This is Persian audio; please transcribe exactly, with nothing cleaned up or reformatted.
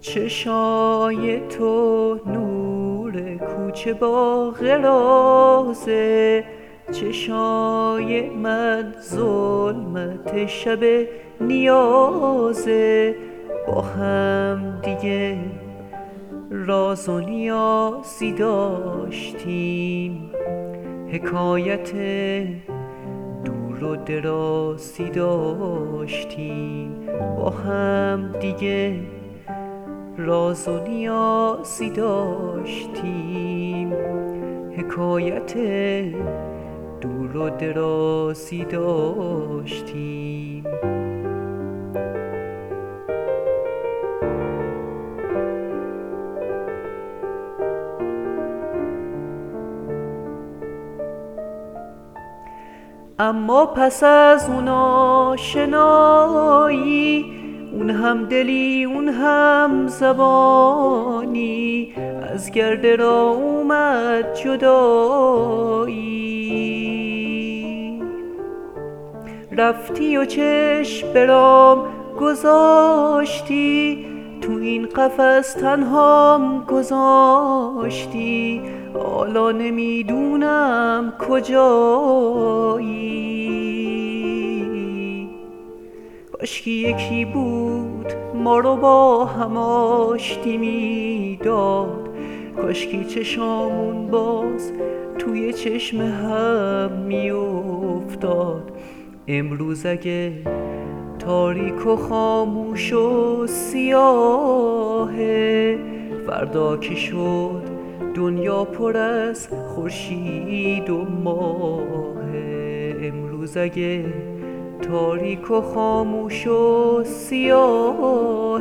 چشای تو نور کوچه با غرازه، چشای من ظلمت شب نیازه. با هم دیگه راز و نیازی داشتیم، حکایت دور و درازی داشتیم. با هم دیگه راز و نیازی داشتیم، حکایت دور و درازی داشتیم. اما پس از اون آشنایی، اون هم دلی اون هم زبانی، از گرد را اومد جدایی. رفتی و چشم برام گذاشتی، تو این قفس تنهام گذاشتی. حالا نمیدونم کجایی. کاشکی یکی بود ما رو با هم آشتی میداد، کاشکی چشامون باز توی چشم هم میافتاد. امروز اگه تاریک و خاموش و سیاهه، فردا که شد دنیا پر از خورشید و ماهه. امروز اگه تاریک و خاموش و سیاهه،